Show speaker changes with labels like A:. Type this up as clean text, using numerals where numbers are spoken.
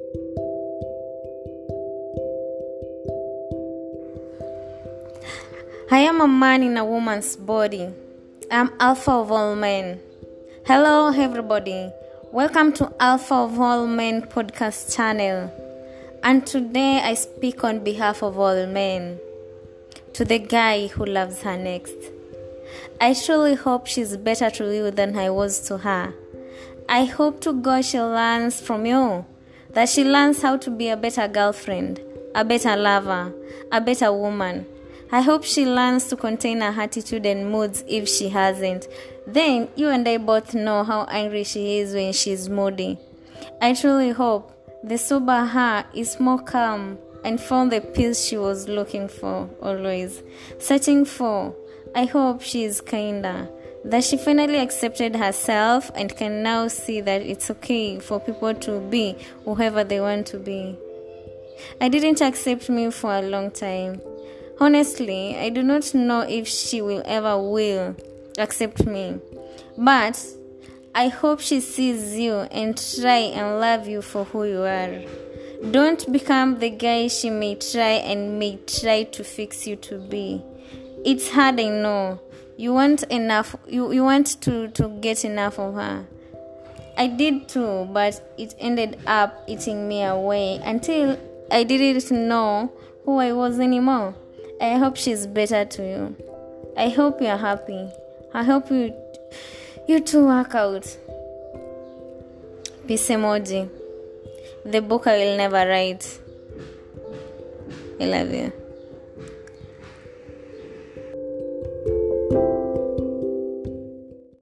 A: I am a man in a woman's body. I'm Alpha of all men. Hello everybody. Welcome to Alpha of all men podcast channel. And today I speak on behalf of all men. To the guy who loves her next. I truly hope she's better to you than I was to her. I hope to God she learns from you. That she learns how to be a better girlfriend, a better lover, a better woman. I hope she learns to contain her attitude and moods if she hasn't. Then you and I both know how angry she is when she's moody. I truly hope the sober her is more calm and found the peace she was looking for, always searching for. I hope she is kinder, that she finally accepted herself and can now see that it's okay for people to be whoever they want to be. I didn't accept me for a long time. Honestly, I do not know if she will accept me. But I hope she sees you and try and love you for who you are. Don't become the guy she may try to fix you to be. It's hard, I know. You want enough. You want to get enough of her. I did too, but it ended up eating me away until I didn't know who I was anymore. I hope she's better to you. I hope you're happy. I hope you two work out. Peace emoji. The book I will never write. I love you.